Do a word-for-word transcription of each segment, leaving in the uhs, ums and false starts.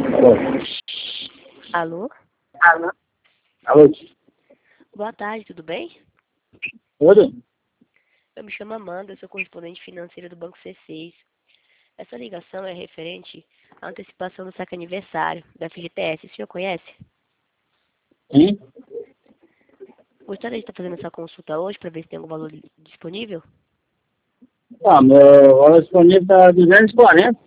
Alô? Alô? Alô? Alô? Boa tarde, tudo bem? Tudo? Eu me chamo Amanda, eu sou correspondente financeira do Banco C seis. Essa ligação é referente à antecipação do saque aniversário da F G T S. O senhor conhece? Sim? Gostaria de estar fazendo essa consulta hoje para ver se tem algum valor disponível? Ah, meu valor disponível está duzentos e quarenta.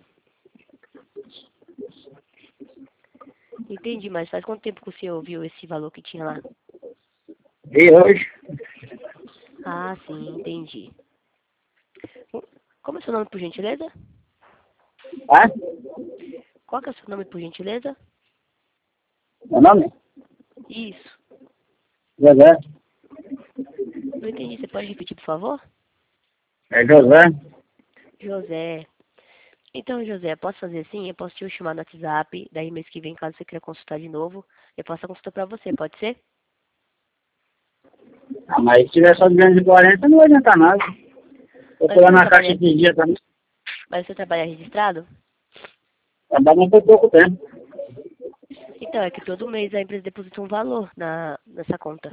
Entendi, mas faz quanto tempo que o senhor viu esse valor que tinha lá? E hoje? Ah, sim, entendi. Como é o seu nome, por gentileza? Ah? Qual que é o seu nome, por gentileza? Meu nome? Isso. José. Não entendi, você pode repetir, por favor? É José? José. Então, José, posso fazer assim? Eu posso te chamar no WhatsApp, daí mês que vem, caso você queira consultar de novo, eu posso consultar pra você, pode ser? Ah, mas se tiver só duzentos e quarenta não vai adiantar nada. Vou Mas pular você não na caixa trabalha, de dia também. mas você trabalha registrado? Trabalhando por pouco tempo. Então, é que todo mês a empresa deposita um valor na, nessa conta.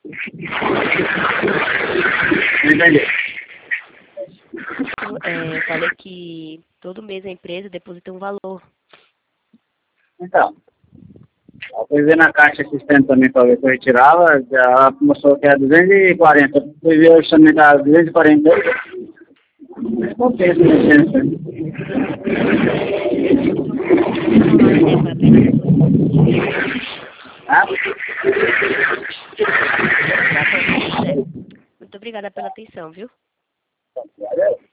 Entendeu? Então, é, eu falei que todo mês a empresa deposita um valor. Então, eu fui ver na caixa esses tempos também para ver se eu retirava. Já mostrou que era duzentos e quarenta. Fui ver hoje também que era duzentos e quarenta. Mas compensa, né? Falar, né, para a pena. Ah? Tá bom, José. Muito obrigada pela atenção, viu? Valeu.